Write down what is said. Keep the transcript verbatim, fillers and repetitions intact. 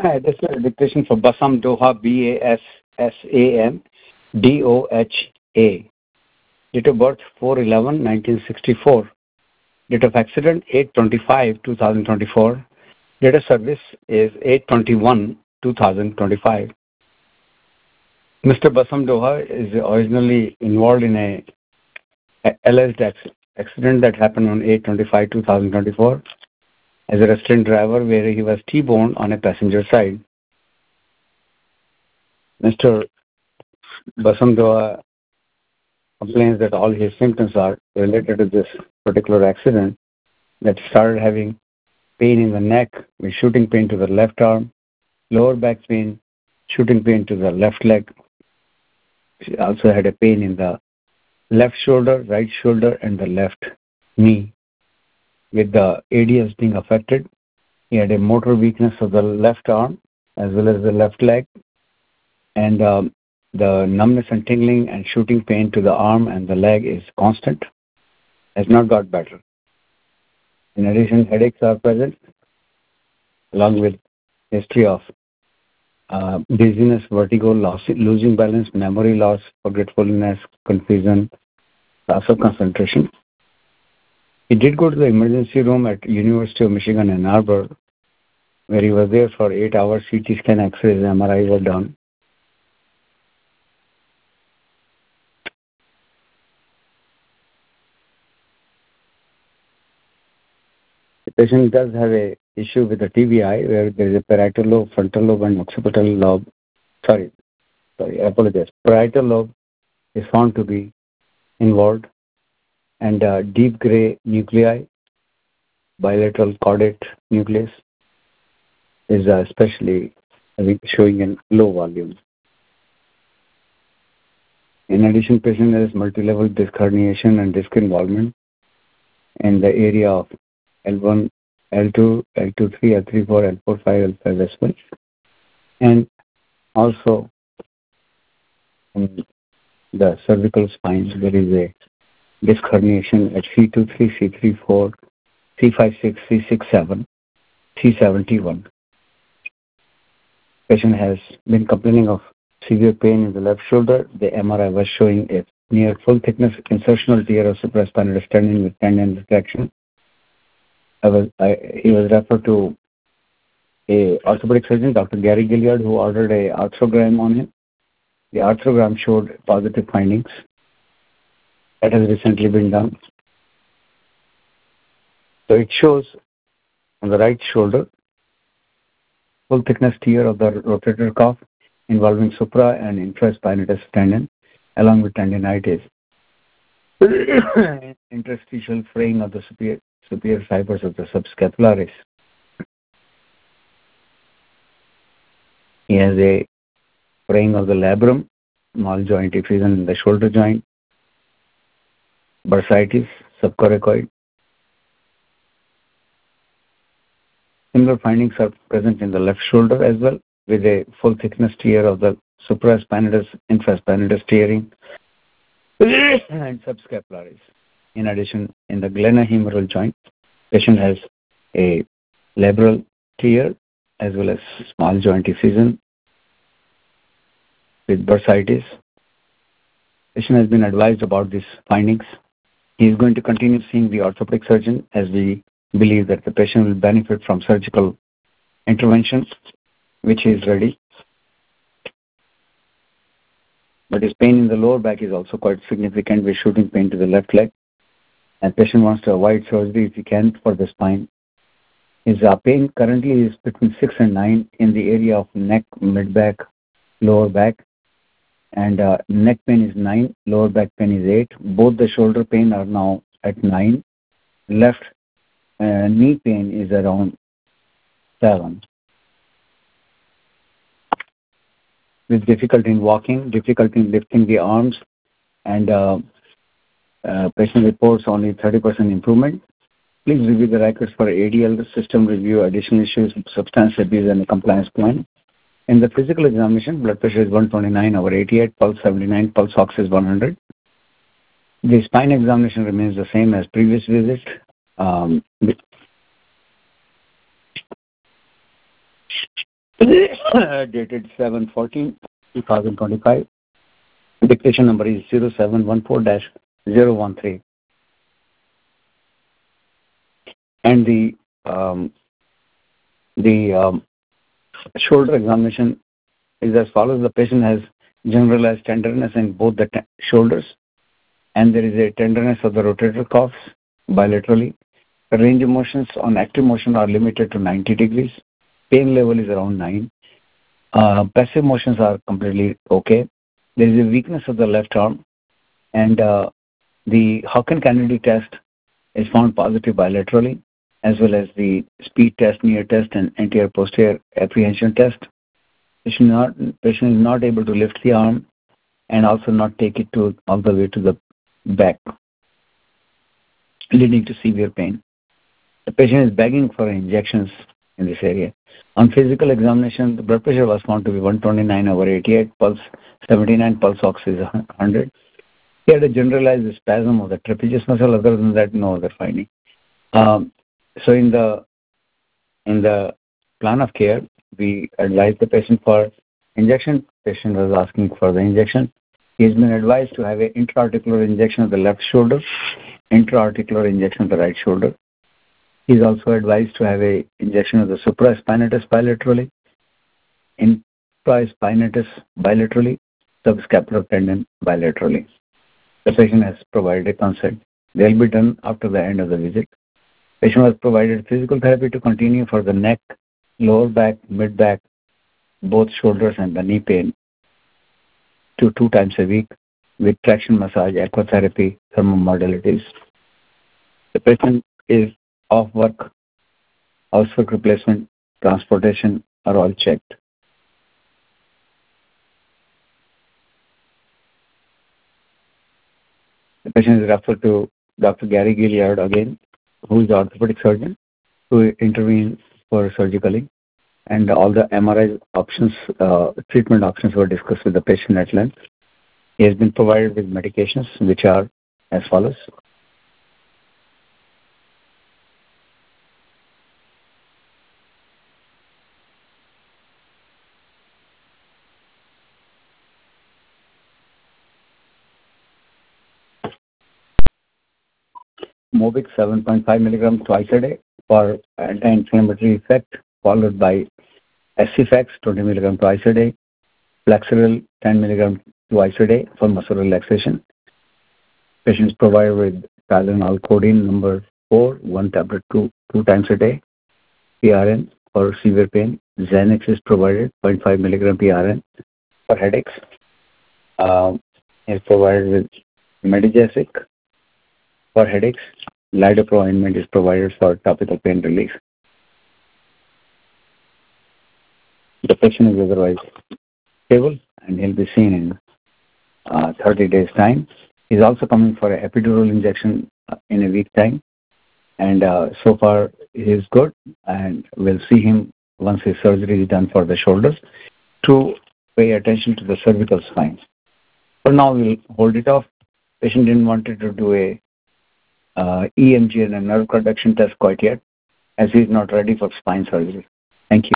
Uh, this is a dictation for Basam Doha, B A S S A M D O H A. Date of birth four eleven nineteen sixty-four. Date of accident eight twenty-five two thousand twenty-four. Date of service is eight twenty-one two thousand twenty-five. Mister Basam Doha is originally involved in a alleged accident that happened on eight twenty-five two thousand twenty-four as a restaurant driver where he was T-boned on a passenger side. Mister Basam Doha complains that all his symptoms are related to this particular accident, that started having pain in the neck with shooting pain to the left arm, lower back pain, shooting pain to the left leg. He also had a pain in the left shoulder, right shoulder, and the left knee. With the A D S being affected, he had a motor weakness of the left arm as well as the left leg, and um, the numbness and tingling and shooting pain to the arm and the leg is constant, has not got better. In addition, headaches are present, along with history of uh, dizziness, vertigo, loss, losing balance, memory loss, forgetfulness, confusion, loss of concentration. He did go to the emergency room at University of Michigan Ann Arbor, where he was there for eight hours. C T scan, X-rays, M R I were done. The patient does have a issue with the T B I, where there is a parietal lobe, frontal lobe, and occipital lobe. Sorry, sorry, I apologize. Parietal lobe is found to be involved, and uh, deep gray nuclei, bilateral caudate nucleus, is uh, especially showing in low volume. In addition, patient has multi-level disc herniation and disc involvement in the area of L one, L two, L two three, L three four, L four five, L five as well. And also in the cervical spine, there is a disc herniation at C two three, C three four, C five six, C six seven, C seventy-one. Patient has been complaining of severe pain in the left shoulder. The M R I was showing a near full thickness insertional tear of supraspinal tendon with tendon retraction. I was, I, he was referred to a orthopedic surgeon, Doctor Gary Gilliard, who ordered a arthrogram on him. The arthrogram showed positive findings. That has recently been done. So it shows on the right shoulder full thickness tear of the rotator cuff involving supra and infraspinatus tendon, along with tendinitis. Interstitial fraying of the superior, superior fibers of the subscapularis. He has a fraying of the labrum, small joint effusion in the shoulder joint, bursitis, subcoracoid. Similar findings are present in the left shoulder as well, with a full thickness tear of the supraspinatus, infraspinatus tearing, and subscapularis. In addition, in the glenohumeral joint, patient has a labral tear as well as small joint effusion with bursitis. Patient has been advised about these findings. He is going to continue seeing the orthopedic surgeon, as we believe that the patient will benefit from surgical intervention, which is ready. But his pain in the lower back is also quite significant, with shooting pain to the left leg. And patient wants to avoid surgery if he can for the spine. His uh, pain currently is between six and nine in the area of neck, mid-back, lower back. And uh, neck pain is nine, lower back pain is eight. Both the shoulder pain are now at nine. Left uh, knee pain is around seven. With difficulty in walking, difficulty in lifting the arms, and uh, uh, patient reports only thirty percent improvement. Please review the records for A D L, system review, additional issues, substance abuse, and a compliance plan. In the physical examination, blood pressure is one twenty-nine over eighty-eight, pulse seventy-nine, pulse ox is one hundred. The spine examination remains the same as previous visit. Um, dated seven fourteen twenty twenty-five. Dictation number is zero seven one four dash zero one three. And the um, the um, shoulder examination is as follows. The patient has generalized tenderness in both the t- shoulders, and there is a tenderness of the rotator cuffs bilaterally. The range of motions on active motion are limited to ninety degrees. Pain level is around nine. Uh, passive motions are completely okay. There is a weakness of the left arm, and uh, the Hawken-Kennedy test is found positive bilaterally, as well as the speed test, near test, and anterior posterior apprehension test. Patient, not, patient is not able to lift the arm and also not take it to all the way to the back, leading to severe pain. The patient is begging for injections in this area. On physical examination, the blood pressure was found to be one twenty-nine over eighty-eight, pulse seventy-nine, pulse ox is one hundred. He had a generalized spasm of the trapezius muscle. Other than that, no other finding. Um, so in the in the plan of care, we advise the patient for injection. Patient was asking for the injection. He has been advised to have an intra-articular injection of the left shoulder, intra-articular injection of the right shoulder. He is also advised to have a injection of the supraspinatus bilaterally, infraspinatus bilaterally, subscapular tendon bilaterally. The patient has provided a consent. They will be done after the end of the visit. Patient was provided physical therapy to continue for the neck, lower back, mid back, both shoulders and the knee pain, two, two times a week with traction massage, aquatherapy, thermomodalities. The patient is off work, housework replacement, transportation are all checked. The patient is referred to Doctor Gary Gilliard again, who is the orthopedic surgeon, who intervened for surgically, and all the M R I options, uh, treatment options were discussed with the patient at length. He has been provided with medications, which are as follows. Mobix seven point five milligrams twice a day for anti-inflammatory effect, followed by Aciphex twenty milligrams twice a day, Flexeril ten milligrams twice a day for muscle relaxation. Patients provided with Tylenol codeine number four, one tablet two, two times a day, P R N for severe pain. Xanax is provided, zero point five milligrams P R N for headaches. Um, is provided with Medijasic for headaches. Lidopro ointment is provided for topical pain relief. The patient is otherwise stable and he'll be seen in uh, thirty days' time. He's also coming for an epidural injection in a week time. And uh, so far he is good, and we'll see him once his surgery is done for the shoulders to pay attention to the cervical spine. For now, we'll hold it off. Patient didn't want to do a uh, E M G and a nerve conduction test quite yet, as he's not ready for spine surgery. Thank you.